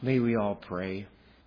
May we all pray.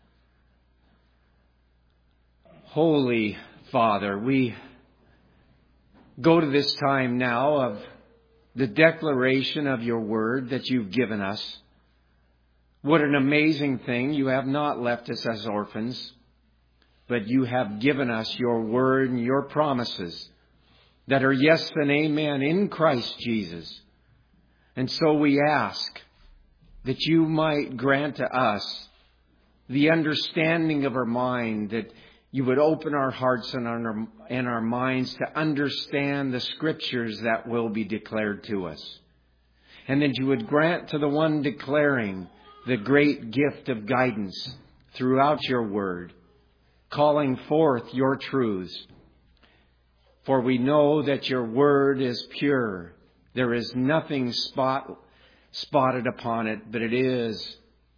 Holy Father, we go to this time now of the declaration of your word that you've given us. What an amazing thing. You have not left us as orphans, but you have given us your word and your promises that are yes and amen in Christ Jesus. And so we ask that you might grant to us the understanding of our mind, that you would open our hearts and our minds to understand the scriptures that will be declared to us. And that you would grant to the one declaring the great gift of guidance throughout your word, calling forth your truths. For we know that your word is pure. There is nothing spotted upon it, but it is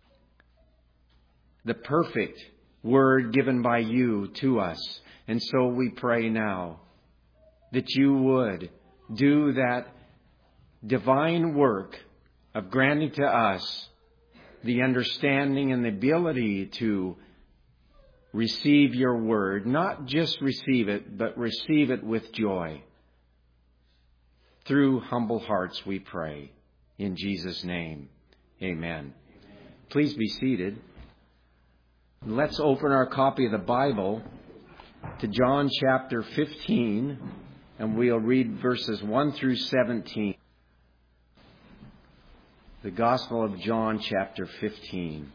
the perfect word given by you to us. And so we pray now that you would do that divine work of granting to us the understanding and the ability to receive your word. Not just receive it, but receive it with joy. Through humble hearts we pray. In Jesus' name, amen. Please be seated. Let's open our copy of the Bible to John chapter 15, and we'll read verses 1 through 17. The Gospel of John chapter 15.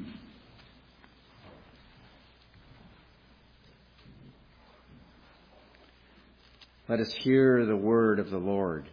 Let us hear the word of the Lord.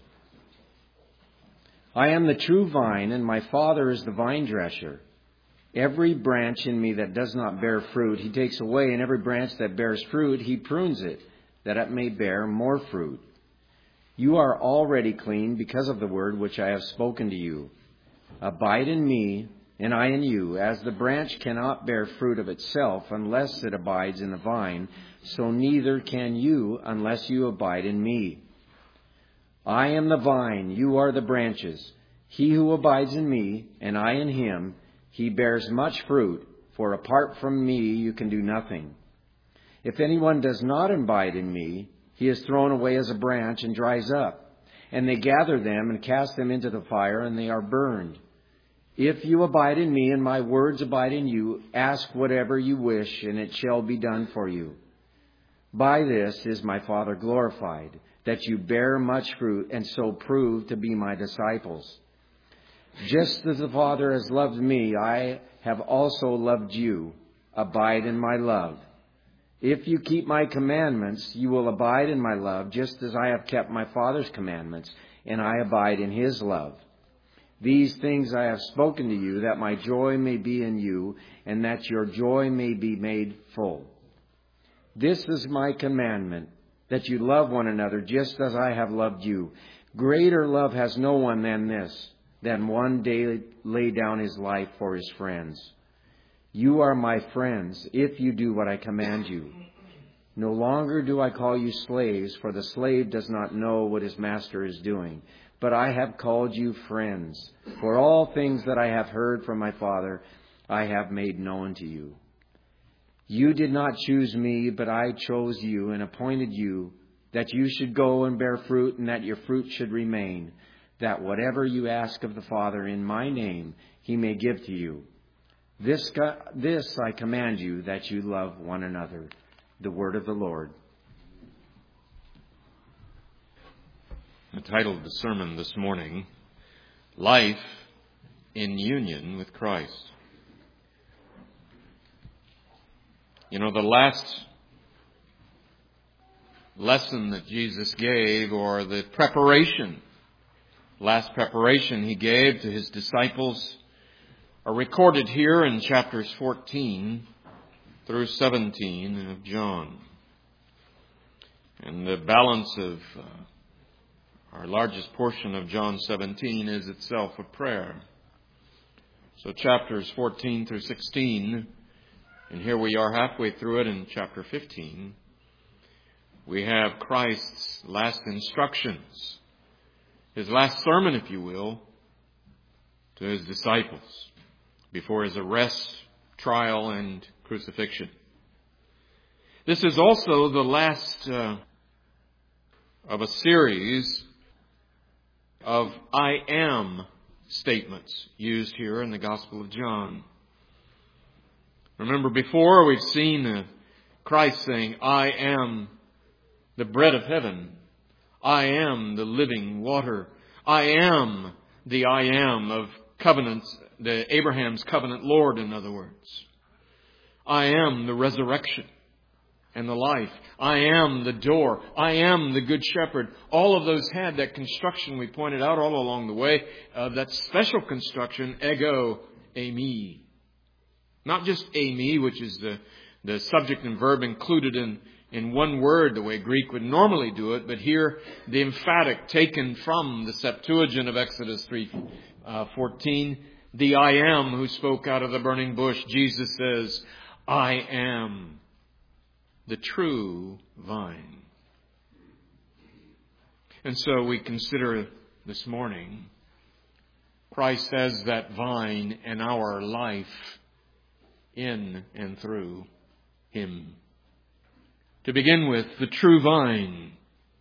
I am the true vine, and my Father is the vine dresser. Every branch in me that does not bear fruit, he takes away, and every branch that bears fruit, he prunes it, that it may bear more fruit. You are already clean because of the word which I have spoken to you. Abide in me, and I in you. As the branch cannot bear fruit of itself unless it abides in the vine, so neither can you unless you abide in me. I am the vine, you are the branches. He who abides in me, and I in him, he bears much fruit, for apart from me you can do nothing. If anyone does not abide in me, he is thrown away as a branch and dries up, and they gather them and cast them into the fire, and they are burned. If you abide in me, and my words abide in you, ask whatever you wish, and it shall be done for you. By this is my Father glorified, that you bear much fruit, and so prove to be my disciples. Just as the Father has loved me, I have also loved you. Abide in my love. If you keep my commandments, you will abide in my love, just as I have kept my Father's commandments, and I abide in his love. These things I have spoken to you, that my joy may be in you, and that your joy may be made full. This is my commandment, that you love one another just as I have loved you. Greater love has no one than this, than one day lay down his life for his friends. You are my friends if you do what I command you. No longer do I call you slaves, for the slave does not know what his master is doing. But I have called you friends, for all things that I have heard from my Father I have made known to you. You did not choose me, but I chose you and appointed you, that you should go and bear fruit, and that your fruit should remain, that whatever you ask of the Father in my name, he may give to you. This I command you, that you love one another. The word of the Lord. I titled the sermon this morning, Life in Union with Christ. You know, the last lesson that Jesus gave, or the last preparation he gave to his disciples, are recorded here in chapters 14 through 17 of John. And the balance of our largest portion of John 17 is itself a prayer. So chapters 14 through 16, and here we are halfway through it in chapter 15, we have Christ's last instructions, his last sermon, if you will, to his disciples before his arrest trial and crucifixion. This is also the last of a series of I am statements used here in the Gospel of John. Remember, before we've seen Christ saying, I am the bread of heaven. I am the living water. I am the I am of covenants, the Abraham's covenant Lord, in other words. I am the resurrection and the life. I am the door. I am the good shepherd. All of those had that construction we pointed out all along the way, that special construction, ego, eimi. Not just eimi, which is the subject and verb included in one word, the way Greek would normally do it, but here the emphatic taken from the Septuagint of Exodus 3:14. The I am who spoke out of the burning bush. Jesus says, I am the true vine. And so we consider this morning Christ as that vine and our life in and through Him. To begin with, the true vine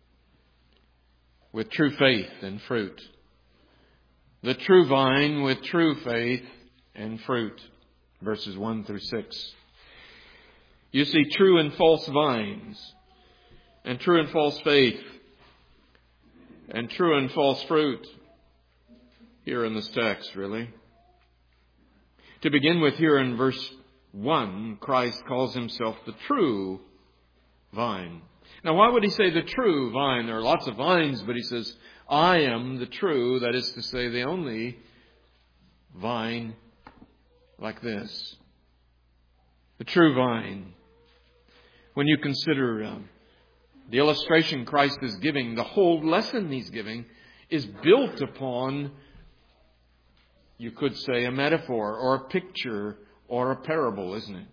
with true faith and fruit. The true vine with true faith and fruit. Verses 1 through 6. You see true and false vines, and true and false faith, and true and false fruit here in this text, really. To begin with, here in verse 1, Christ calls Himself the true vine. Now, why would He say the true vine? There are lots of vines, but He says, I am the true, that is to say, the only vine like this. The true vine. When you consider the illustration Christ is giving, the whole lesson He's giving is built upon, you could say, a metaphor or a picture or a parable, isn't it?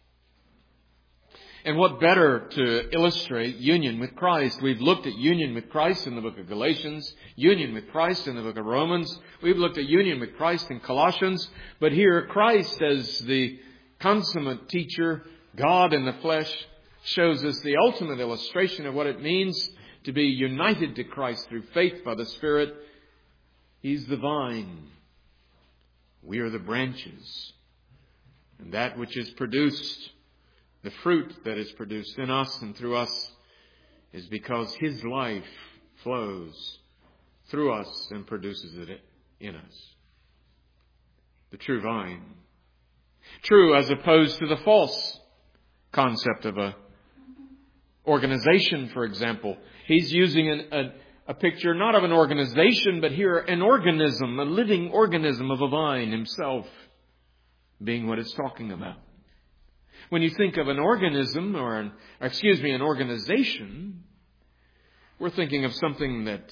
And what better to illustrate union with Christ? We've looked at union with Christ in the book of Galatians, union with Christ in the book of Romans. We've looked at union with Christ in Colossians. But here Christ, as the consummate teacher, God in the flesh, shows us the ultimate illustration of what it means to be united to Christ through faith by the Spirit. He's the vine. We are the branches. And that which is produced, the fruit that is produced in us and through us, is because His life flows through us and produces it in us. The true vine. True as opposed to the false concept of a organization, for example. He's using a picture not of an organization, but here an organism, a living organism of a vine Himself being what it's talking about. When you think of an organism an organization, we're thinking of something that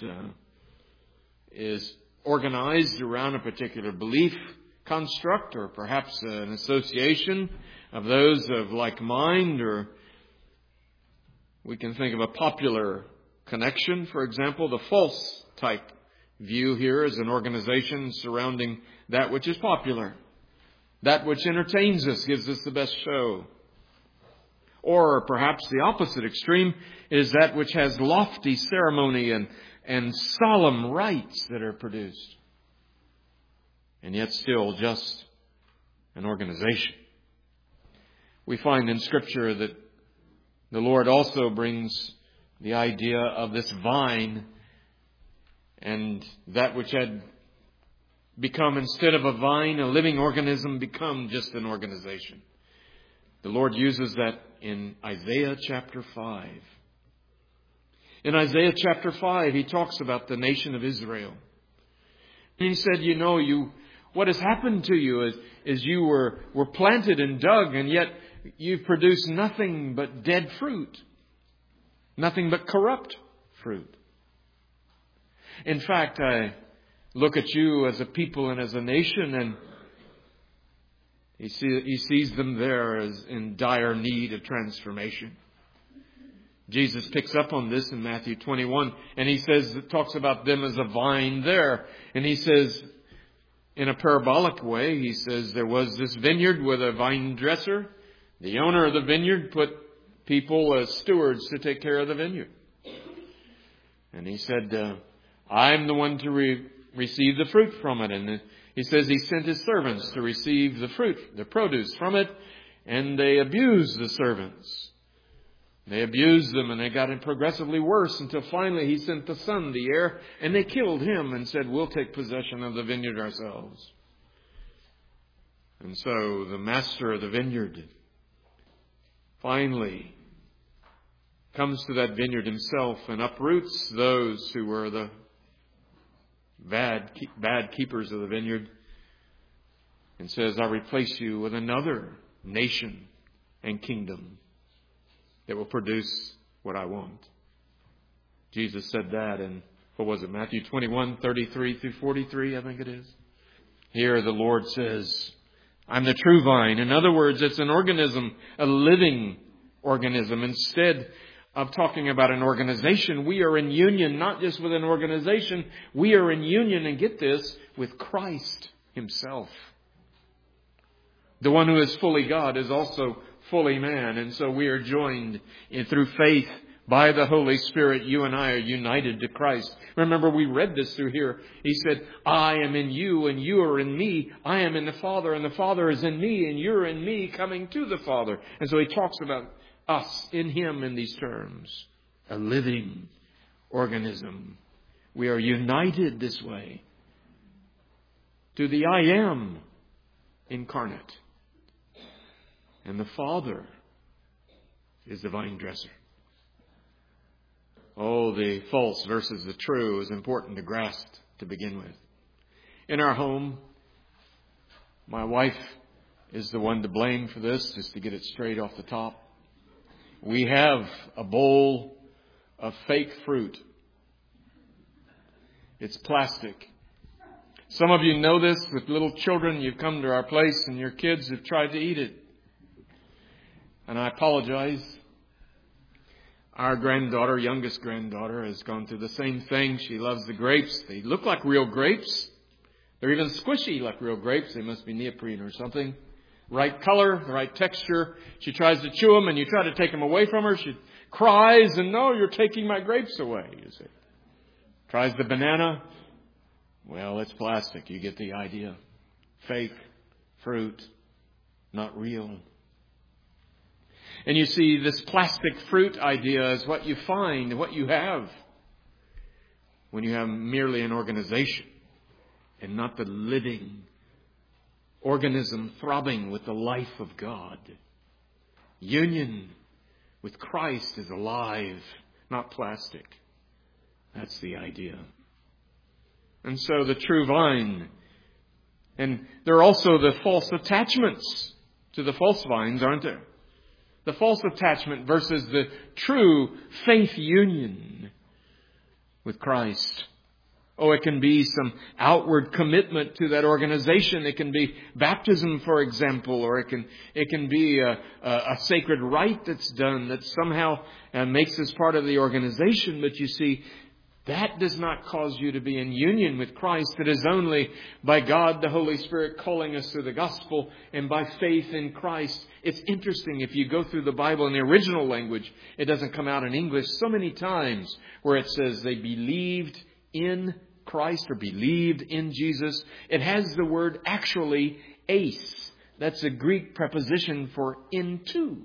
is organized around a particular belief construct, or perhaps an association of those of like mind, or we can think of a popular connection. For example, the false type view here is an organization surrounding that which is popular. That which entertains us, gives us the best show. Or perhaps the opposite extreme is that which has lofty ceremony and solemn rites that are produced. And yet still just an organization. We find in Scripture that the Lord also brings the idea of this vine, and that which had become, instead of a vine, a living organism, become just an organization. The Lord uses that in Isaiah chapter 5. In Isaiah chapter 5, He talks about the nation of Israel. And He said, what has happened to you is you were planted and dug, and yet you've produced nothing but dead fruit. Nothing but corrupt fruit. In fact, I look at you as a people and as a nation, and He sees them there as in dire need of transformation. Jesus picks up on this in Matthew 21, and He talks about them as a vine there. And He says, In a parabolic way, he says there was this vineyard with a vine dresser. The owner of the vineyard put people as stewards to take care of the vineyard. And he said, I'm the one to receive the fruit from it. And he says he sent his servants to receive the fruit, the produce from it. And they abused the servants. They abused them, and they got it progressively worse until finally he sent the son, the heir, and they killed him and said, we'll take possession of the vineyard ourselves. And so the master of the vineyard finally comes to that vineyard himself and uproots those who were the bad keepers of the vineyard and says, I replace you with another nation and kingdom that will produce what I want. Jesus said that in, Matthew 21, 33 through 43, I think it is. Here the Lord says, I'm the true vine. In other words, it's an organism, a living organism. Instead of talking about an organization, we are in union, not just with an organization. We are in union, and get this, with Christ Himself. The one who is fully God is also fully man. And so we are joined through faith by the Holy Spirit. You and I are united to Christ. Remember, we read this through here. He said, I am in you and you are in me. I am in the Father and the Father is in me and you're in me, coming to the Father. And so he talks about us in Him in these terms. A living organism. We are united this way to the I Am incarnate. And the Father is the vine dresser. Oh, the false versus the true is important to grasp to begin with. In our home, my wife is the one to blame for this, just to get it straight off the top. We have a bowl of fake fruit. It's plastic. Some of you know this with little children. You've come to our place and your kids have tried to eat it. And I apologize. Our granddaughter, youngest granddaughter, has gone through the same thing. She loves the grapes. They look like real grapes. They're even squishy like real grapes. They must be neoprene or something. Right color, the right texture. She tries to chew them and you try to take them away from her. She cries and, no, you're taking my grapes away, you see. Tries the banana. Well, it's plastic. You get the idea. Fake fruit, not real. And you see, this plastic fruit idea is what you find, what you have when you have merely an organization and not the living organism throbbing with the life of God. Union with Christ is alive, not plastic. That's the idea. And so the true vine. And there are also the false attachments to the false vines, aren't there? The false attachment versus the true faith union with Christ. Oh, it can be some outward commitment to that organization. It can be baptism, for example, or it can be a sacred rite that's done that somehow makes us part of the organization. But you see, that does not cause you to be in union with Christ. It is only by God, the Holy Spirit, calling us through the gospel and by faith in Christ. It's interesting, if you go through the Bible in the original language, it doesn't come out in English so many times where it says they believed in Christ or believed in Jesus. It has the word actually eis. That's a Greek preposition for into.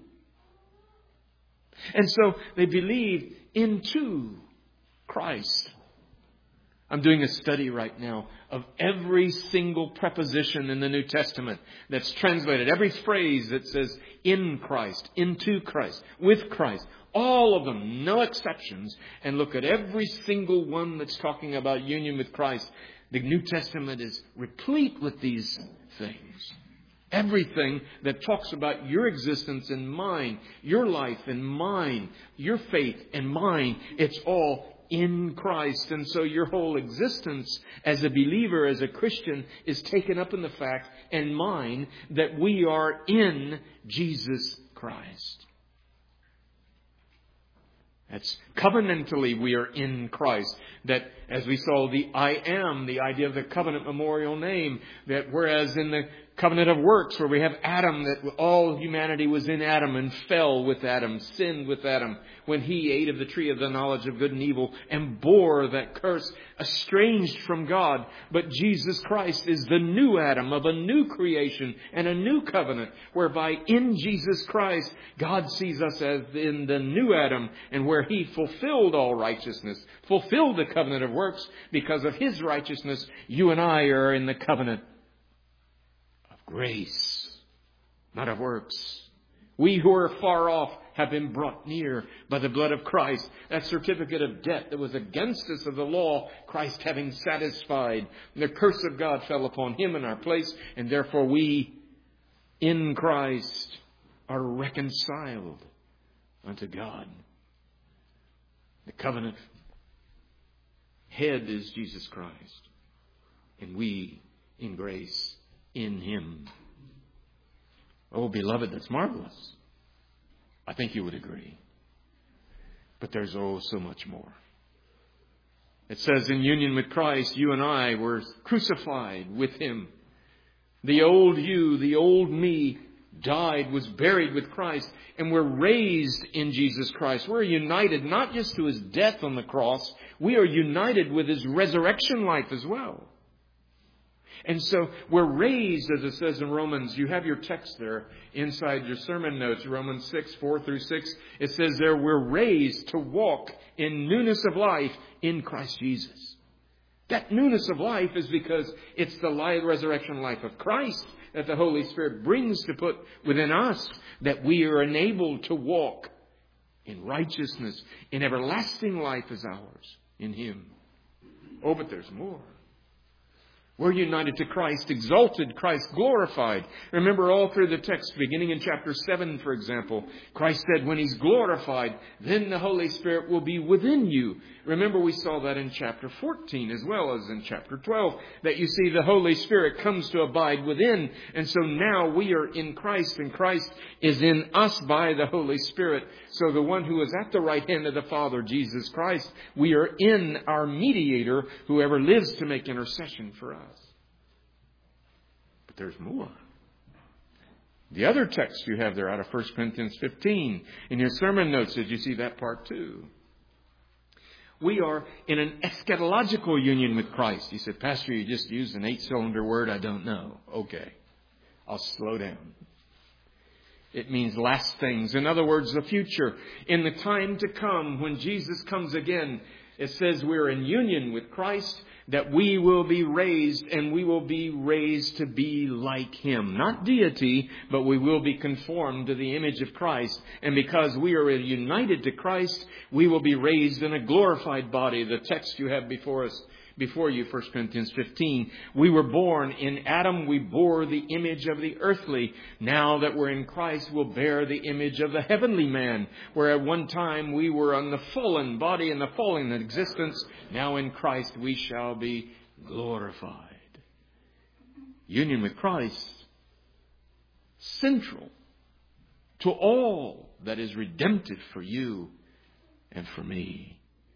And so they believed into Christ. I'm doing a study right now of every single preposition in the New Testament that's translated. Every phrase that says in Christ, into Christ, with Christ. All of them, no exceptions. And look at every single one that's talking about union with Christ. The New Testament is replete with these things. Everything that talks about your existence and mine, your life and mine, your faith and mine, it's all in Christ. And so your whole existence as a believer, as a Christian, is taken up in the fact, and mine, that we are in Jesus Christ. That's covenantally we are in Christ. That, as we saw, the I am, the idea of the covenant memorial name, that whereas in the covenant of works, where we have Adam, that all humanity was in Adam and fell with Adam, sinned with Adam, when he ate of the tree of the knowledge of good and evil and bore that curse, estranged from God. But Jesus Christ is the new Adam of a new creation and a new covenant, whereby in Jesus Christ, God sees us as in the new Adam, and where he fulfilled all righteousness, fulfilled the covenant of works. Because of his righteousness, you and I are in the covenant of grace, not of works. We who are far off have been brought near by the blood of Christ. That certificate of debt that was against us of the law, Christ having satisfied. And the curse of God fell upon him in our place, and therefore we in Christ are reconciled unto God. The covenant head is Jesus Christ, and we in grace in him. Oh, beloved, that's marvelous. I think you would agree. But there's so much more. It says in union with Christ, you and I were crucified with him. The old you, the old me, died, was buried with Christ, and we're raised in Jesus Christ. We're united not just to his death on the cross, we are united with his resurrection life as well. And so we're raised, as it says in Romans. You have your text there inside your sermon notes, Romans 6, 4 through 6. It says there, we're raised to walk in newness of life in Christ Jesus. That newness of life is because it's the resurrection life of Christ that the Holy Spirit brings to put within us, that we are enabled to walk in righteousness, in everlasting life as ours in him. Oh, but there's more. We're united to Christ, exalted, Christ glorified. Remember all through the text, beginning in chapter 7, for example, Christ said when he's glorified, then the Holy Spirit will be within you. Remember we saw that in chapter 14 as well as in chapter 12, that you see the Holy Spirit comes to abide within. And so now we are in Christ, and Christ is in us by the Holy Spirit. So the one who is at the right hand of the Father, Jesus Christ, we are in our mediator, whoever lives to make intercession for us. But there's more. The other text you have there out of 1 Corinthians 15, in your sermon notes, did you see that part too? We are in an eschatological union with Christ. You said, Pastor, you just used an 8-cylinder word. I don't know. Okay. I'll slow down. It means last things. In other words, the future. In the time to come, when Jesus comes again, it says we're in union with Christ, that we will be raised, and we will be raised to be like him. Not deity, but we will be conformed to the image of Christ. And because we are united to Christ, we will be raised in a glorified body. The text you have before you, 1 Corinthians 15. We were born in Adam, we bore the image of the earthly. Now that we're in Christ, we'll bear the image of the heavenly man. Where at one time we were on the fallen body and the fallen existence, now in Christ we shall be glorified. Union with Christ, central to all that is redemptive for you and for me.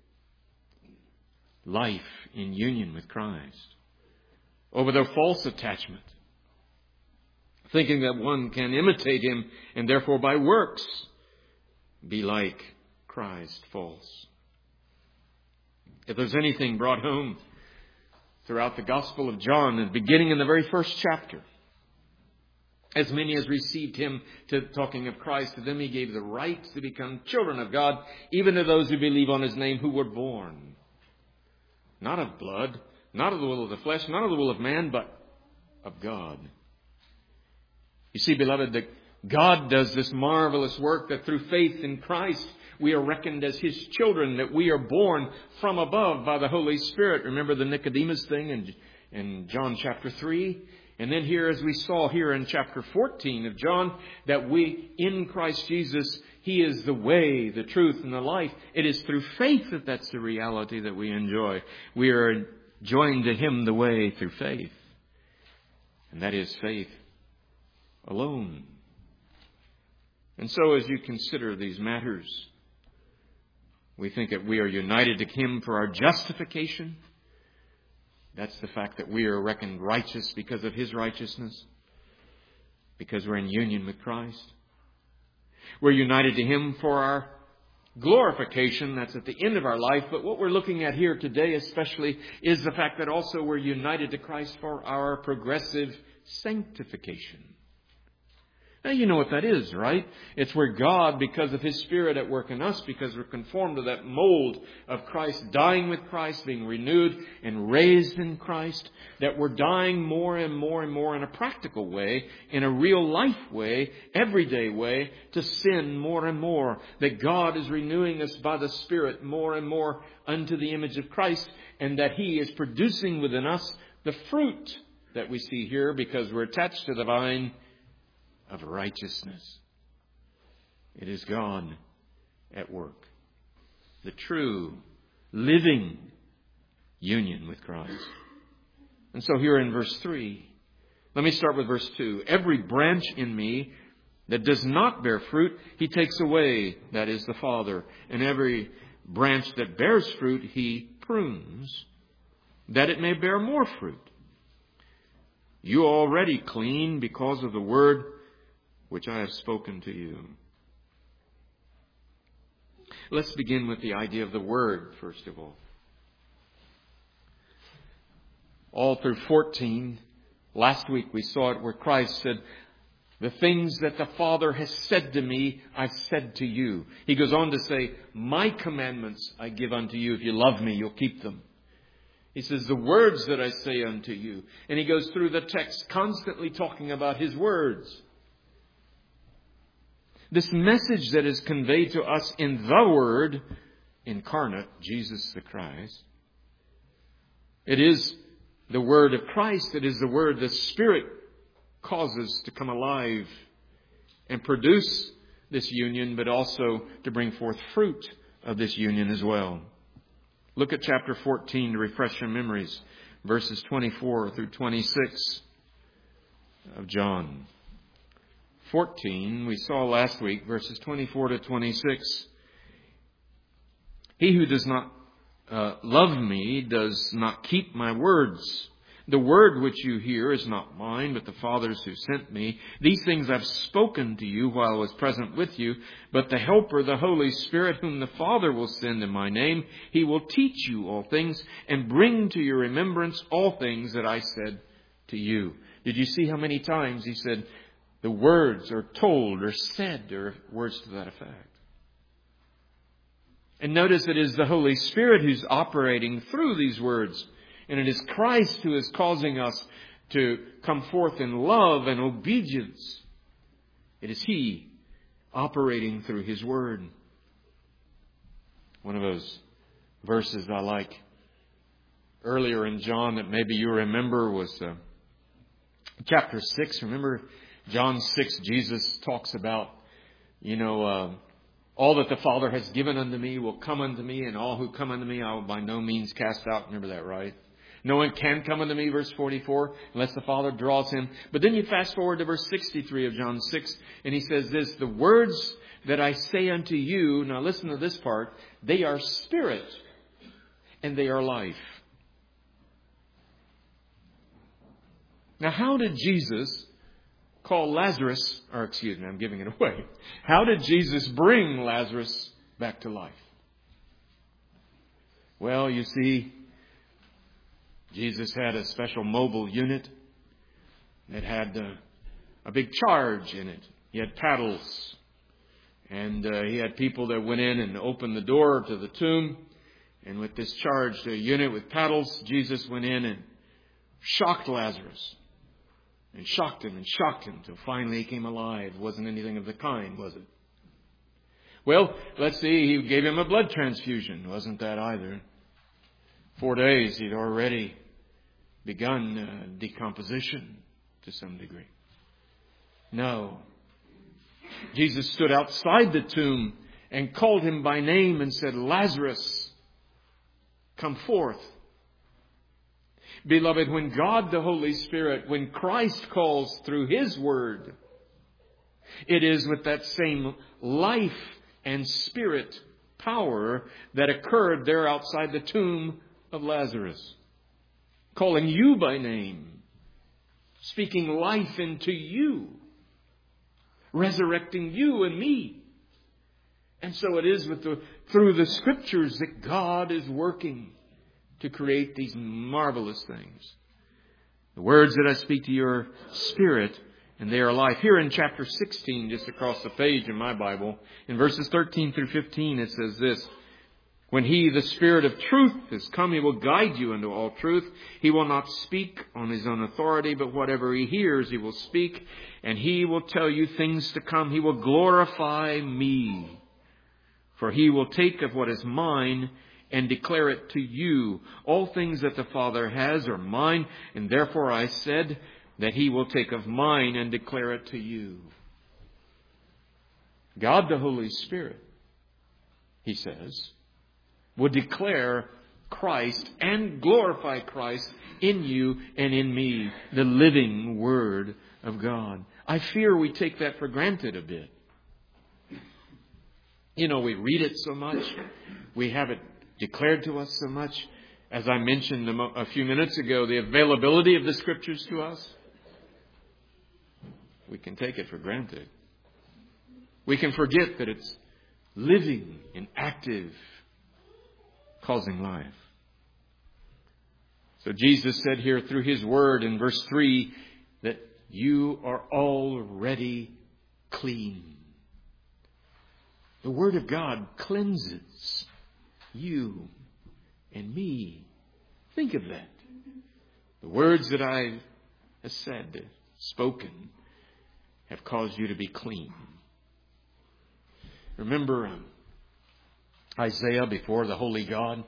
Life in union with Christ. Over the false attachment, thinking that one can imitate him and therefore by works be like Christ, false. If there's anything brought home throughout the Gospel of John, beginning in the very first chapter, as many as received him, to talking of Christ, to them he gave the right to become children of God, even to those who believe on his name, who were born not of blood, not of the will of the flesh, not of the will of man, but of God. You see, beloved, that God does this marvelous work, that through faith in Christ, we are reckoned as his children, that we are born from above by the Holy Spirit. Remember the Nicodemus thing in John chapter 3? And then here, as we saw here in chapter 14 of John, that we, in Christ Jesus, he is the way, the truth, and the life. It is through faith that that's the reality that we enjoy. We are joined to him the way through faith. And that is faith alone. And so as you consider these matters, We think that we are united to Him for our justification. That's the fact that we are reckoned righteous because of His righteousness, because we're in union with Christ. We're united to Him for our glorification. That's at the end of our life. But what we're looking at here today especially is the fact that also we're united to Christ for our progressive sanctification. Now, you know what that is, right? It's where God, because of His Spirit at work in us, because we're conformed to that mold of Christ, dying with Christ, being renewed and raised in Christ, that we're dying more and more and more in a practical way, in a real life way, everyday way, to sin more and more. That God is renewing us by the Spirit more and more unto the image of Christ, and that He is producing within us the fruit that we see here, because we're attached to the vine of righteousness. It is God at work. The true, living union with Christ. And so here in verse 3, let me start with verse 2. Every branch in me that does not bear fruit, He takes away, that is the Father. And every branch that bears fruit, He prunes, that it may bear more fruit. You are already clean because of the word which I have spoken to you. Let's begin with the idea of the Word, first of all. All through 14, last week we saw it where Christ said, the things that the Father has said to me, I've said to you. He goes on to say, my commandments I give unto you. If you love me, you'll keep them. He says, the words that I say unto you. And He goes through the text constantly talking about His words. This message that is conveyed to us in the Word incarnate, Jesus the Christ. It is the Word of Christ. It is the Word the Spirit causes to come alive and produce this union, but also to bring forth fruit of this union as well. Look at chapter 14 to refresh your memories. Verses 24 through 26 of John 14, we saw last week, verses 24 to 26. He who does not love me does not keep my words. The word which you hear is not mine, but the Father's who sent me. These things I've spoken to you while I was present with you. But the Helper, the Holy Spirit, whom the Father will send in my name, He will teach you all things and bring to your remembrance all things that I said to you. Did you see how many times He said, the words are told or said, or words to that effect? And notice it is the Holy Spirit who's operating through these words. And it is Christ who is causing us to come forth in love and obedience. It is He operating through His Word. One of those verses I like earlier in John that maybe you remember was chapter 6. Remember John 6, Jesus talks about, all that the Father has given unto me will come unto me, and all who come unto me I will by no means cast out. Remember that, right? No one can come unto me, verse 44, unless the Father draws him. But then you fast forward to verse 63 of John 6, and He says this, the words that I say unto you, now listen to this part, they are spirit and they are life. Now how did Jesus call Lazarus, I'm giving it away. How did Jesus bring Lazarus back to life? Well, you see, Jesus had a special mobile unit that had a big charge in it. He had paddles. And He had people that went in and opened the door to the tomb. And with this charged unit with paddles, Jesus went in and shocked Lazarus. And shocked him until finally he came alive. Wasn't anything of the kind, was it? Well, let's see, He gave him a blood transfusion. Wasn't that either. 4 days he'd already begun decomposition to some degree. No. Jesus stood outside the tomb and called him by name and said, Lazarus, come forth. Beloved, when God the Holy Spirit, when Christ calls through His Word, it is with that same life and spirit power that occurred there outside the tomb of Lazarus. Calling you by name. Speaking life into you. Resurrecting you and me. And so it is through the Scriptures that God is working to create these marvelous things. The words that I speak to your spirit, and they are life. Here in chapter 16, just across the page in my Bible, in verses 13 through 15, it says this: When He, the Spirit of truth, is come, He will guide you into all truth. He will not speak on His own authority, but whatever He hears, He will speak, and He will tell you things to come. He will glorify Me. For He will take of what is mine and declare it to you. All things that the Father has are mine, and therefore I said that He will take of mine and declare it to you. God the Holy Spirit, He says, will declare Christ and glorify Christ in you and in me, the living Word of God. I fear we take that for granted a bit. You know, we read it so much. We have it declared to us so much. As I mentioned a few minutes ago, the availability of the Scriptures to us, we can take it for granted. We can forget that it's living and active, causing life. So Jesus said here through His Word in verse 3 that you are already clean. The Word of God cleanses you and me. Think of that. The words that I have said, spoken, have caused you to be clean. Remember Isaiah before the Holy God?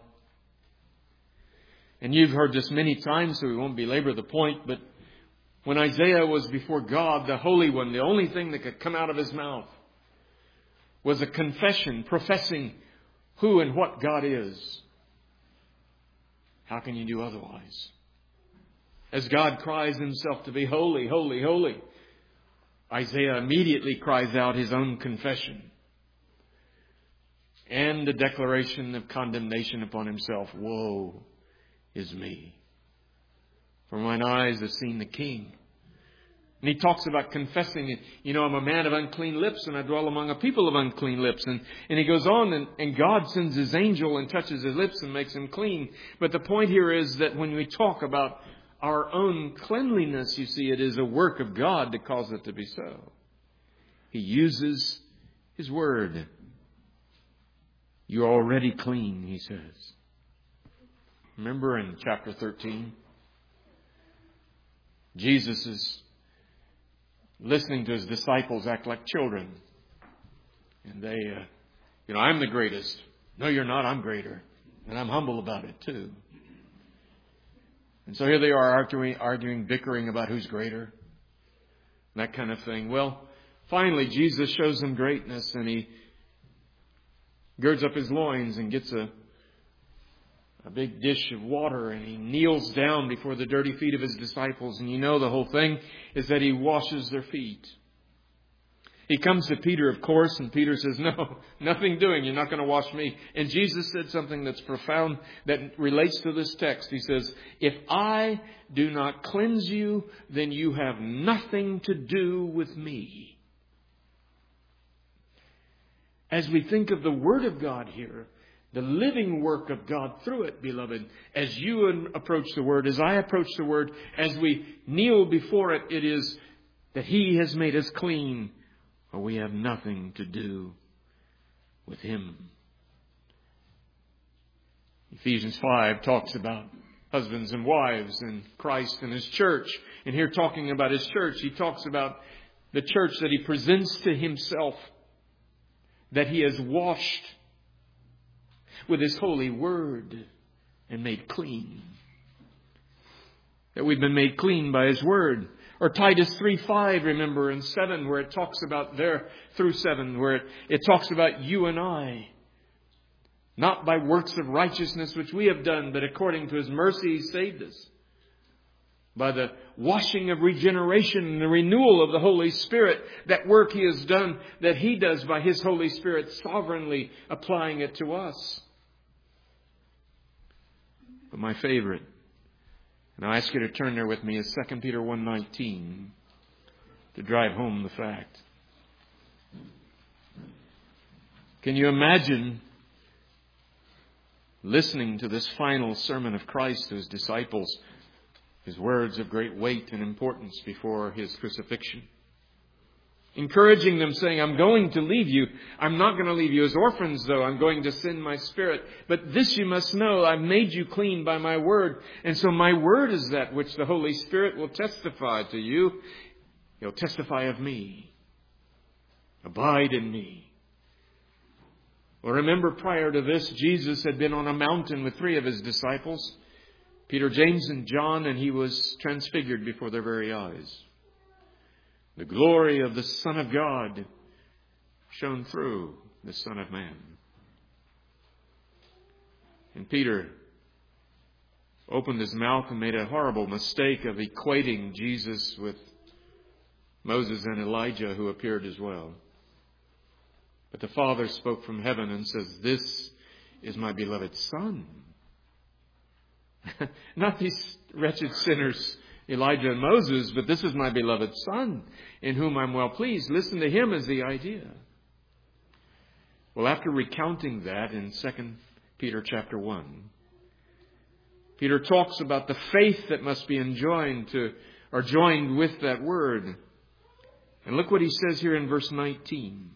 And you've heard this many times, so we won't belabor the point, but when Isaiah was before God, the Holy One, the only thing that could come out of his mouth was a confession professing who and what God is. How can you do otherwise? As God cries Himself to be holy, holy, holy, Isaiah immediately cries out his own confession and a declaration of condemnation upon himself. Woe is me, for mine eyes have seen the King. And he talks about confessing it. You know, I'm a man of unclean lips and I dwell among a people of unclean lips. And he goes on and God sends His angel and touches his lips and makes him clean. But the point here is that when we talk about our own cleanliness, you see, it is a work of God to cause it to be so. He uses His Word. You're already clean, He says. Remember in chapter 13, Jesus is listening to His disciples act like children. And they, I'm the greatest. No, you're not. I'm greater. And I'm humble about it too. And so here they are arguing, bickering about who's greater. That kind of thing. Well, finally, Jesus shows them greatness and He girds up His loins and gets a big dish of water and He kneels down before the dirty feet of His disciples. And you know the whole thing is that He washes their feet. He comes to Peter, of course, and Peter says, no, nothing doing. You're not going to wash me. And Jesus said something that's profound that relates to this text. He says, if I do not cleanse you, then you have nothing to do with me. As we think of the Word of God here, the living work of God through it, beloved, as you approach the Word, as I approach the Word, as we kneel before it, it is that He has made us clean, or we have nothing to do with Him. Ephesians 5 talks about husbands and wives and Christ and His church. And here talking about His church, He talks about the church that He presents to Himself, that He has washed with His holy Word and made clean. That we've been made clean by His Word. Or Titus 3:5, remember, and 7, where it talks about there, through 7, where it talks about you and I. Not by works of righteousness which we have done, but according to His mercy He saved us. by the washing of regeneration and the renewal of the Holy Spirit, that work He has done, that He does by His Holy Spirit, sovereignly applying it to us. But my favorite, and I ask you to turn there with me, is 2 Peter 1:19 to drive home the fact. Can you imagine listening to this final sermon of Christ to His disciples, His words of great weight and importance before His crucifixion? Encouraging them, saying, I'm going to leave you. I'm not going to leave you as orphans, though. I'm going to send my Spirit. But this you must know, I've made you clean by my word. And so my word is that which the Holy Spirit will testify to you. He'll testify of me. Abide in me. Well, remember, prior to this, Jesus had been on a mountain with 3 of His disciples, Peter, James, and John, and He was transfigured before their very eyes. The glory of the Son of God shone through the Son of Man. And Peter opened his mouth and made a horrible mistake of equating Jesus with Moses and Elijah, who appeared as well. But the Father spoke from heaven and says, this is my beloved Son. Not these wretched sinners, Elijah and Moses, but this is my beloved Son, in whom I'm well pleased. Listen to Him as the idea. Well, after recounting that in 2 Peter chapter 1, Peter talks about the faith that must be joined with that word. And look what he says here in verse 19.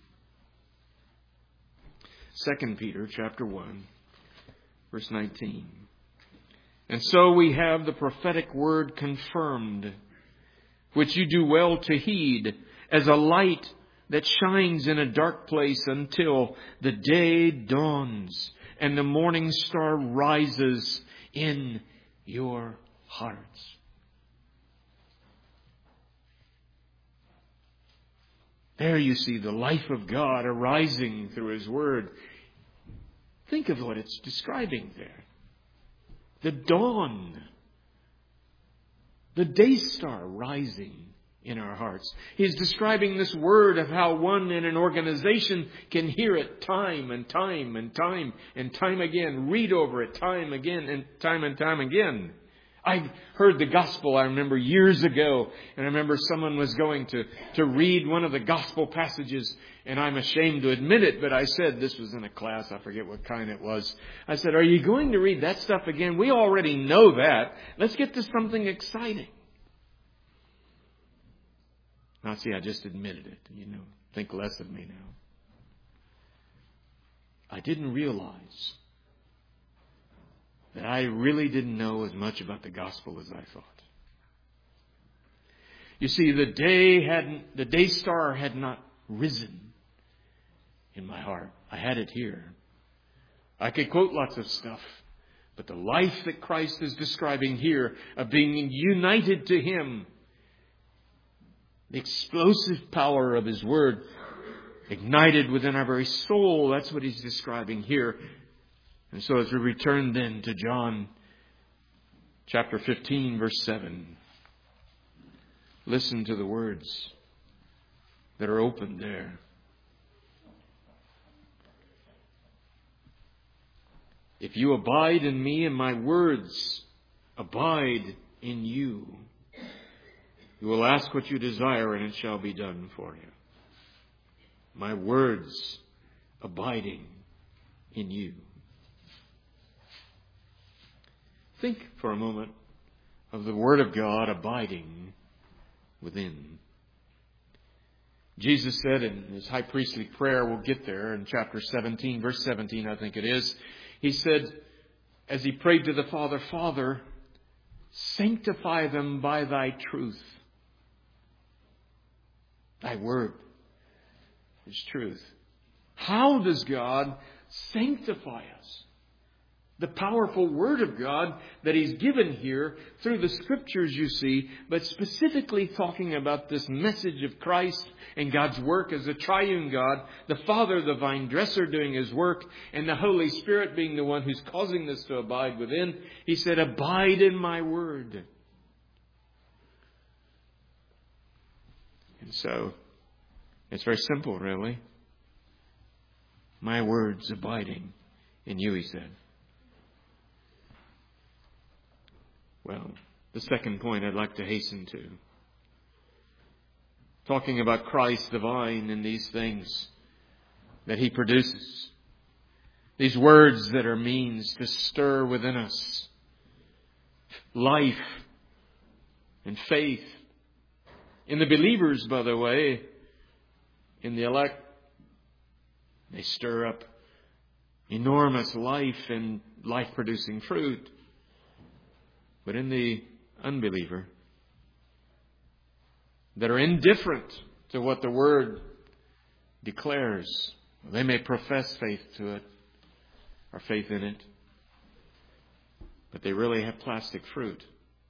2 Peter chapter 1, verse 19. And so we have the prophetic word confirmed, which you do well to heed, as a light that shines in a dark place until the day dawns and the morning star rises in your hearts. There you see the life of God arising through His Word. Think of what it's describing there. The dawn. The day star rising in our hearts. He's describing this word of how one in an organization can hear it time and time and time and time again. Read over it time again and time again. I've heard the gospel, I remember years ago, and I remember someone was going to read one of the gospel passages, and I'm ashamed to admit it, but I said, this was in a class, I forget what kind it was. I said, are you going to read that stuff again? We already know that. Let's get to something exciting. Now see, I just admitted it. Think less of me now. I didn't realize that I really didn't know as much about the gospel as I thought. You see, the day star had not risen in my heart. I had it here. I could quote lots of stuff, but the life that Christ is describing here of being united to Him, the explosive power of His Word ignited within our very soul, that's what He's describing here. And so as we return then to John chapter 15, verse 7, listen to the words that are opened there. If you abide in me and my words abide in you, you will ask what you desire and it shall be done for you. My words abiding in you. Think for a moment of the Word of God abiding within. Jesus said in His high priestly prayer, we'll get there in chapter 17, verse 17, I think it is. He said, as He prayed to the Father, Father, sanctify them by Thy truth. Thy Word is truth. How does God sanctify us? The powerful Word of God that He's given here through the Scriptures, you see, but specifically talking about this message of Christ and God's work as a triune God, the Father, the vine dresser, doing His work, and the Holy Spirit being the one who's causing this to abide within. He said, abide in my Word. And so, it's very simple, really. My words abiding in you, he said. Well, the second point I'd like to hasten to. Talking about Christ the vine and these things that he produces. These words that are means to stir within us life and faith. In the believers, by the way, in the elect, they stir up enormous life and life-producing fruit. But in the unbeliever, that are indifferent to what the Word declares, they may profess faith to it, or faith in it, but they really have plastic fruit.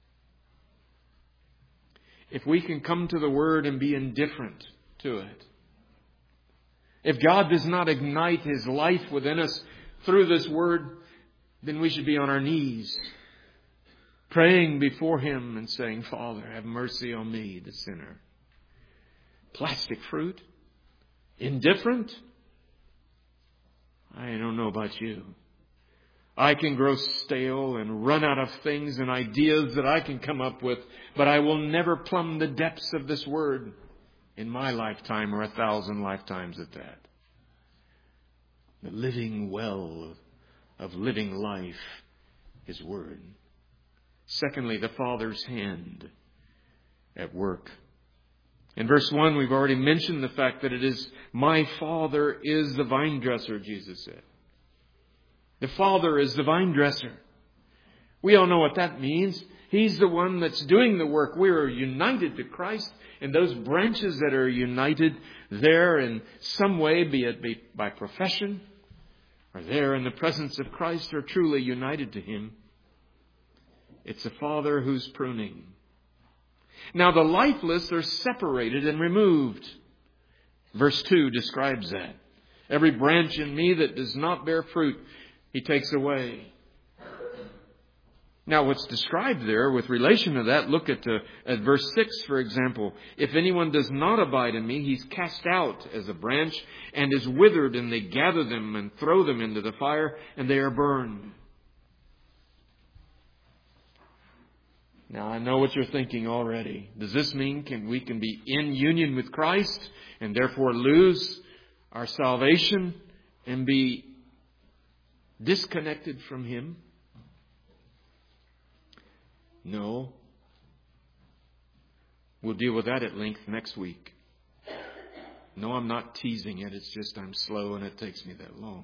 If we can come to the Word and be indifferent to it, if God does not ignite His life within us through this Word, then we should be on our knees, praying before Him and saying, Father, have mercy on me, the sinner. Plastic fruit? Indifferent? I don't know about you. I can grow stale and run out of things and ideas that I can come up with, but I will never plumb the depths of this Word in my lifetime, or 1,000 lifetimes at that. The living well of living life is Word. Secondly, the Father's hand at work. In verse 1, we've already mentioned the fact that it is, my Father is the vine dresser, Jesus said. The Father is the vine dresser. We all know what that means. He's the one that's doing the work. We are united to Christ, and those branches that are united there in some way, be it by profession or there in the presence of Christ, are truly united to Him. It's the Father who's pruning. Now the lifeless are separated and removed. Verse 2 describes that. Every branch in me that does not bear fruit, He takes away. Now what's described there with relation to that, look at verse 6, for example. If anyone does not abide in me, he's cast out as a branch and is withered, and they gather them and throw them into the fire, and they are burned. Now, I know what you're thinking already. Does this mean we can be in union with Christ and therefore lose our salvation and be disconnected from Him? No. We'll deal with that at length next week. No, I'm not teasing it. It's just I'm slow and it takes me that long.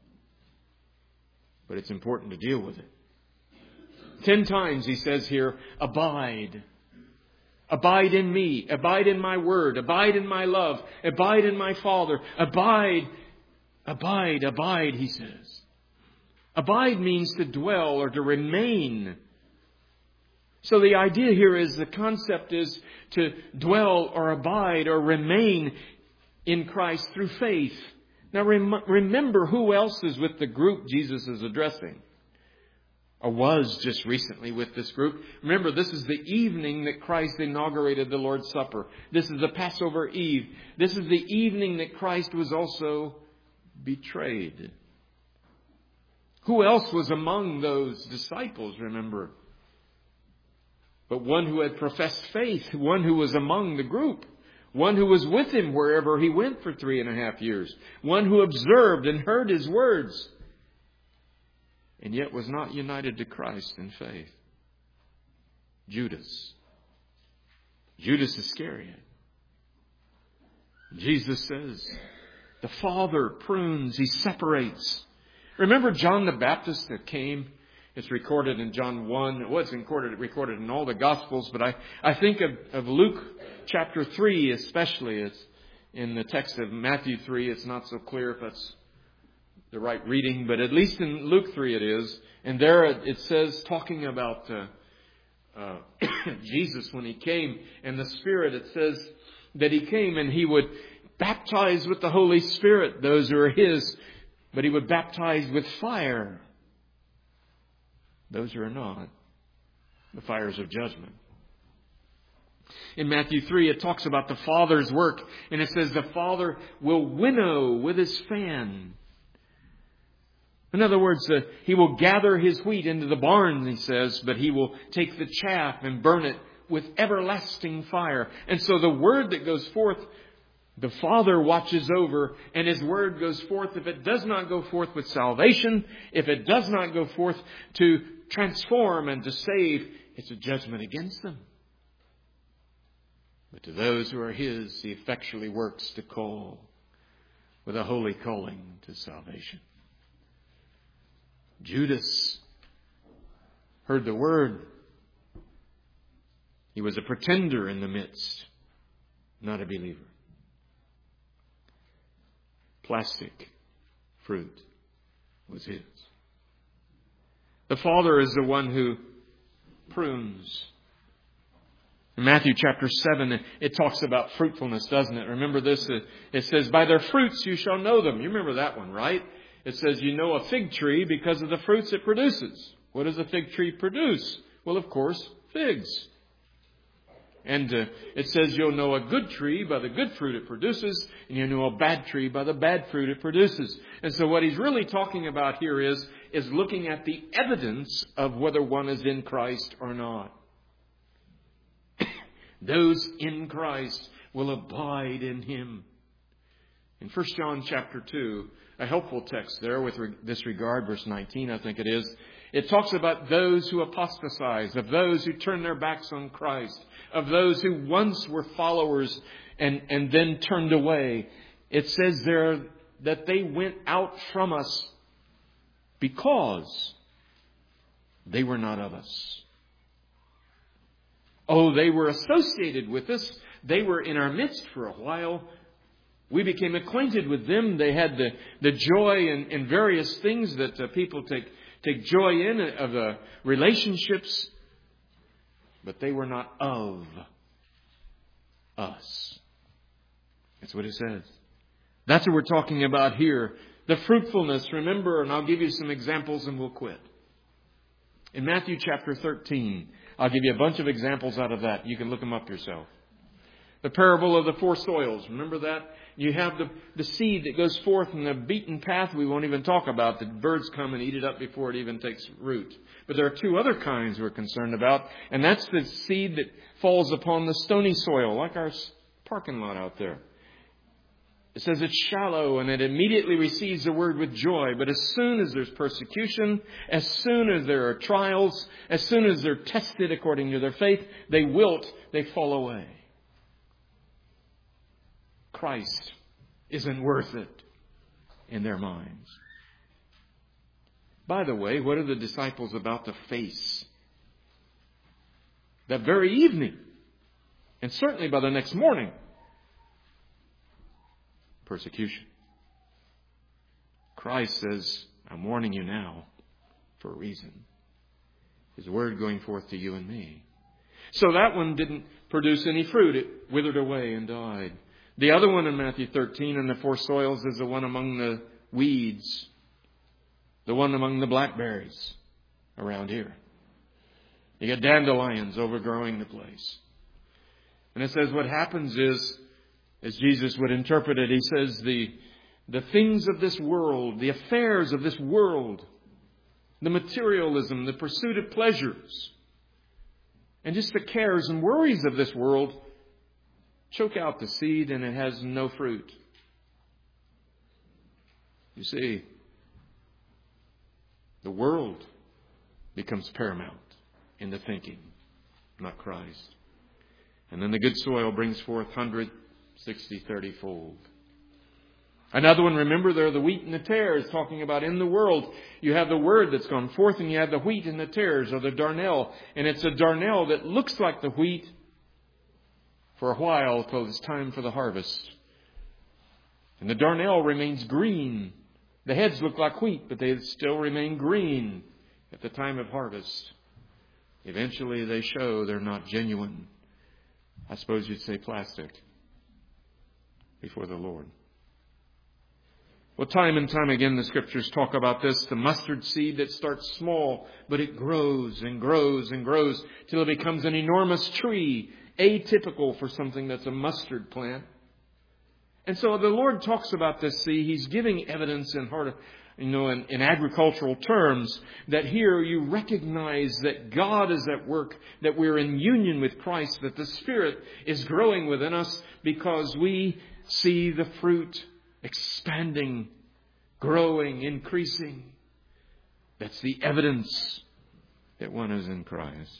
But it's important to deal with it. 10 times he says here, abide. Abide in me. Abide in my word. Abide in my love. Abide in my Father. Abide. Abide. Abide, he says. Abide means to dwell or to remain. So the idea here is, the concept is to dwell or abide or remain in Christ through faith. Now remember who else is with the group Jesus is addressing. Or was just recently with this group. Remember, this is the evening that Christ inaugurated the Lord's Supper. This is the Passover Eve. This is the evening that Christ was also betrayed. Who else was among those disciples, remember? But one who had professed faith, one who was among the group, one who was with Him wherever He went for 3.5 years, one who observed and heard His words, and yet was not united to Christ in faith. Judas Iscariot. Jesus says, the Father prunes, He separates. Remember John the Baptist that came? It's recorded in John 1. It was recorded in all the Gospels, but I think of Luke chapter 3 especially. It's in the text of Matthew 3. It's not so clear if that's the right reading, but at least in Luke 3 it is. And there it says, talking about Jesus when He came, and the Spirit, it says that He came and He would baptize with the Holy Spirit those who are His, but He would baptize with fire those who are not, the fires of judgment. In Matthew 3, it talks about the Father's work, and it says the Father will winnow with His fan. In other words, He will gather His wheat into the barn, He says, but He will take the chaff and burn it with everlasting fire. And so the word that goes forth, the Father watches over, and His word goes forth. If it does not go forth with salvation, if it does not go forth to transform and to save, it's a judgment against them. But to those who are His, He effectually works to call with a holy calling to salvation. Judas heard the word. He was a pretender in the midst, not a believer. Plastic fruit was his. The Father is the one who prunes. In Matthew chapter 7, it talks about fruitfulness, doesn't it? Remember this? It says, by their fruits you shall know them. You remember that one, right? It says you know a fig tree because of the fruits it produces. What does a fig tree produce? Well, of course, figs. And it says you'll know a good tree by the good fruit it produces, and you'll know a bad tree by the bad fruit it produces. And so what he's really talking about here is looking at the evidence of whether one is in Christ or not. Those in Christ will abide in Him. In 1 John chapter 2, a helpful text there with this regard, verse 19, I think it is. It talks about those who apostatize, of those who turn their backs on Christ, of those who once were followers and then turned away. It says there that they went out from us because they were not of us. Oh, they were associated with us. They were in our midst for a while. We became acquainted with them. They had the joy in various things that people take joy in, of the relationships. But they were not of us. That's what it says. That's what we're talking about here. The fruitfulness, remember, and I'll give you some examples and we'll quit. In Matthew chapter 13, I'll give you a bunch of examples out of that. You can look them up yourself. The parable of the 4 soils. Remember that? You have the seed that goes forth in the beaten path we won't even talk about. The birds come and eat it up before it even takes root. But there are 2 other kinds we're concerned about. And that's the seed that falls upon the stony soil, like our parking lot out there. It says it's shallow and it immediately receives the word with joy. But as soon as there's persecution, as soon as there are trials, as soon as they're tested according to their faith, they wilt, they fall away. Christ isn't worth it in their minds. By the way, what are the disciples about to face that very evening? And certainly by the next morning. Persecution. Christ says, I'm warning you now for a reason. His word going forth to you and me. So that one didn't produce any fruit. It withered away and died. The other one in Matthew 13 in the 4 soils is the one among the weeds. The one among the blackberries around here. You get dandelions overgrowing the place. And it says what happens is, as Jesus would interpret it, He says the things of this world, the affairs of this world, the materialism, the pursuit of pleasures, and just the cares and worries of this world choke out the seed and it has no fruit. You see, the world becomes paramount in the thinking, not Christ. And then the good soil brings forth 160, 30-fold. Another one, remember, there are the wheat and the tares, talking about in the world. You have the word that's gone forth and you have the wheat and the tares, or the darnel. And it's a darnel that looks like the wheat for a while till it's time for the harvest. And the darnel remains green. The heads look like wheat, but they still remain green at the time of harvest. Eventually they show they're not genuine. I suppose you'd say plastic before the Lord. Well, time and time again the Scriptures talk about this. The mustard seed that starts small, but it grows and grows and grows till it becomes an enormous tree. atypical for something that's a mustard plant. And so the Lord talks about this. See, He's giving evidence in agricultural terms, that here you recognize that God is at work, that we're in union with Christ, that the Spirit is growing within us because we see the fruit expanding, growing, increasing. That's the evidence that one is in Christ.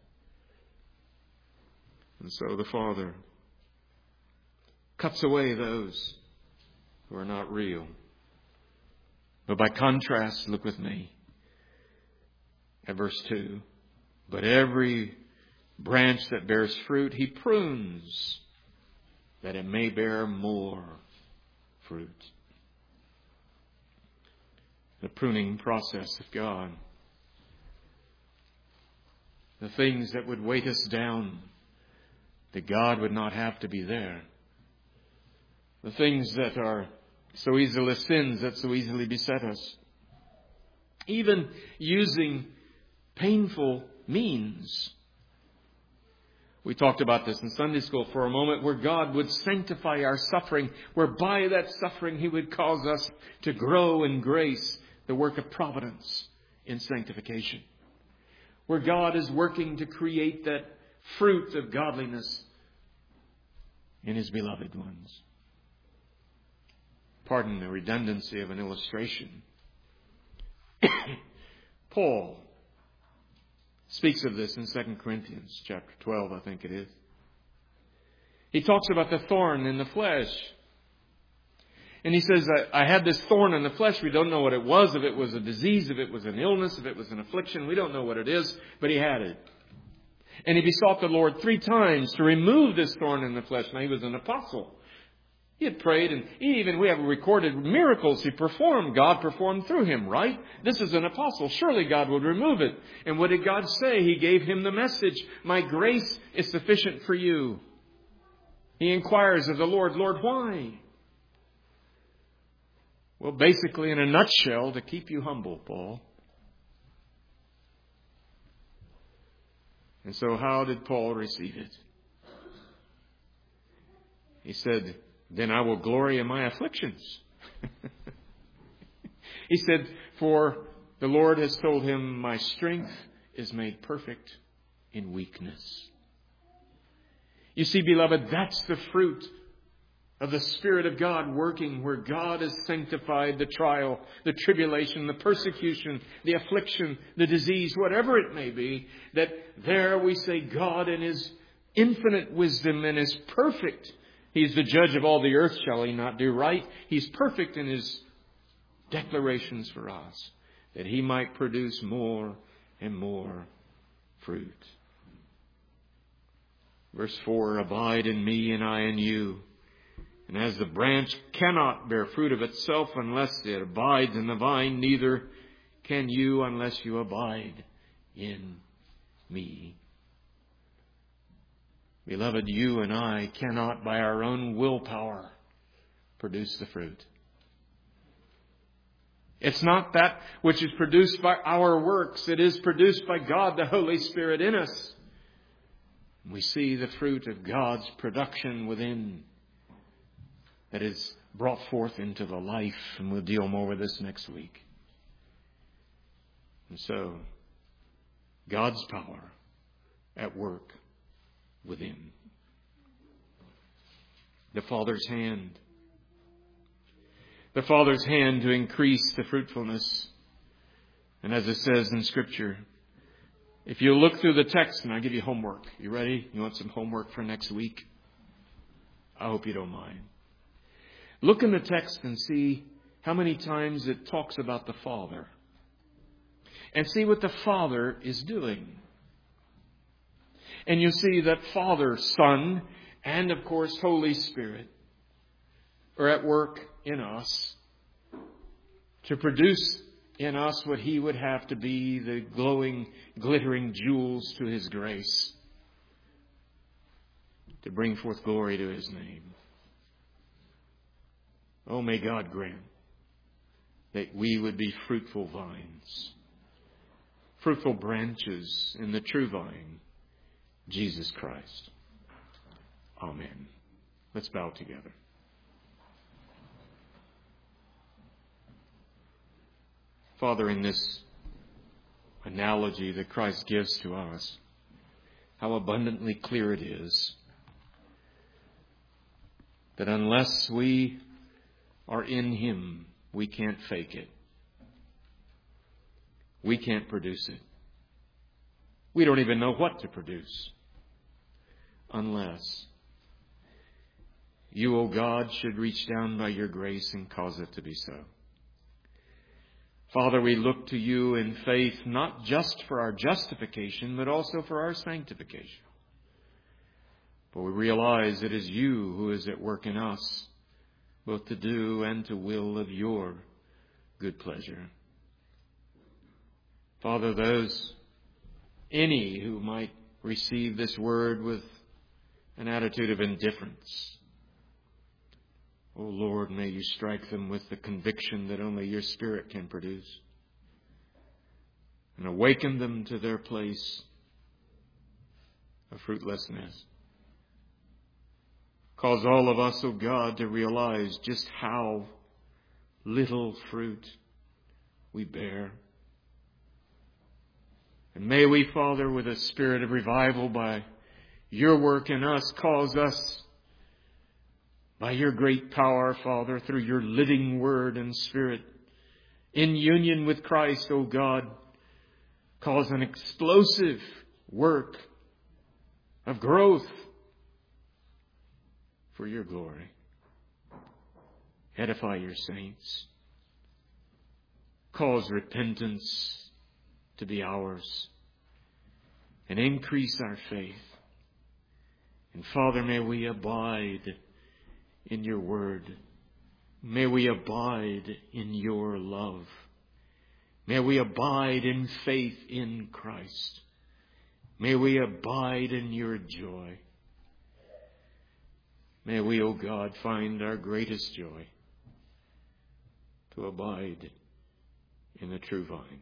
And so the Father cuts away those who are not real. But by contrast, look with me at verse 2. But every branch that bears fruit, He prunes, that it may bear more fruit. The pruning process of God. The things that would weight us down, that God would not have to be there. The things that are so easily sins that so easily beset us. Even using painful means. We talked about this in Sunday school for a moment, where God would sanctify our suffering, where by that suffering He would cause us to grow in grace, the work of providence in sanctification. Where God is working to create that fruit of godliness in His beloved ones. Pardon the redundancy of an illustration. Paul speaks of this in 2 Corinthians chapter 12, I think it is. He talks about the thorn in the flesh. And he says, I had this thorn in the flesh. We don't know what it was, if it was a disease, if it was an illness, if it was an affliction. We don't know what it is, but he had it. And he besought the Lord 3 times to remove this thorn in the flesh. Now, he was an apostle. He had prayed, and we have recorded miracles he performed. God performed through him, right? This is an apostle. Surely God would remove it. And what did God say? He gave him the message, my grace is sufficient for you. He inquires of the Lord, Lord, why? Well, basically, in a nutshell, to keep you humble, Paul. And so how did Paul receive it? He said, then I will glory in my afflictions. He said, for the Lord has told him, my strength is made perfect in weakness. You see, beloved, that's the fruit of the Spirit of God working, where God has sanctified the trial, the tribulation, the persecution, the affliction, the disease, whatever it may be, that there we say God in His infinite wisdom and is perfect. He's the judge of all the earth, shall He not do right? He's perfect in His declarations for us, that He might produce more and more fruit. Verse 4, abide in me and I in you. And as the branch cannot bear fruit of itself unless it abides in the vine, neither can you unless you abide in me. Beloved, you and I cannot by our own willpower produce the fruit. It's not that which is produced by our works. It is produced by God, the Holy Spirit in us. We see the fruit of God's production within that is brought forth into the life. And we'll deal more with this next week. And so, God's power at work within. The Father's hand. The Father's hand to increase the fruitfulness. And as it says in Scripture, if you look through the text, and I'll give you homework. You ready? You want some homework for next week? I hope you don't mind. Look in the text and see how many times it talks about the Father. And see what the Father is doing. And you see that Father, Son, and of course Holy Spirit are at work in us to produce in us what He would have to be the glowing, glittering jewels to His grace, to bring forth glory to His name. Oh, may God grant that we would be fruitful vines, fruitful branches in the true vine, Jesus Christ. Amen. Let's bow together. Father, in this analogy that Christ gives to us, how abundantly clear it is that unless we are in Him, we can't fake it. We can't produce it. We don't even know what to produce unless You, O God, should reach down by Your grace and cause it to be so. Father, we look to You in faith, not just for our justification, but also for our sanctification. For we realize it is You who is at work in us, both to do and to will of Your good pleasure. Father, any who might receive this word with an attitude of indifference, O Lord, may You strike them with the conviction that only Your Spirit can produce, and awaken them to their place of fruitlessness. Cause all of us, O God, to realize just how little fruit we bear. And may we, Father, with a spirit of revival by Your work in us, cause us, by Your great power, Father, through Your living Word and Spirit, in union with Christ, O God, cause an explosive work of growth for Your glory. Edify Your saints. Cause repentance to be ours, and increase our faith. And Father, may we abide in Your word. May we abide in Your love. May we abide in faith in Christ. May we abide in Your joy. May we, O God, find our greatest joy to abide in the true vine.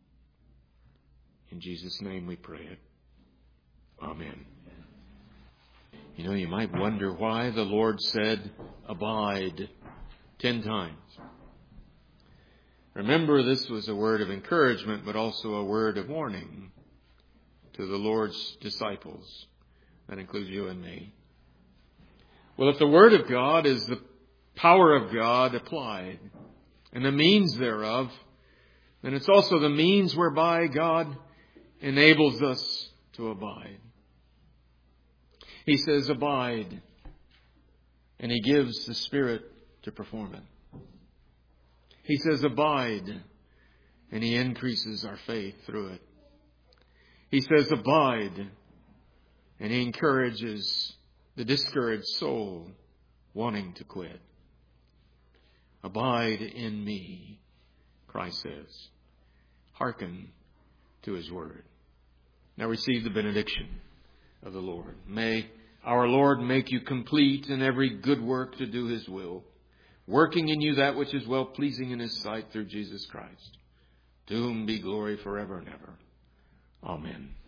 In Jesus' name we pray it. Amen. You know, you might wonder why the Lord said, abide 10 times. Remember, this was a word of encouragement, but also a word of warning to the Lord's disciples. That includes you and me. Well, if the Word of God is the power of God applied, and the means thereof, then it's also the means whereby God enables us to abide. He says, abide, and He gives the Spirit to perform it. He says, abide, and He increases our faith through it. He says, abide, and He encourages the discouraged soul wanting to quit. Abide in me, Christ says. Hearken to His word. Now receive the benediction of the Lord. May our Lord make you complete in every good work to do His will, working in you that which is well-pleasing in His sight through Jesus Christ, to whom be glory forever and ever. Amen.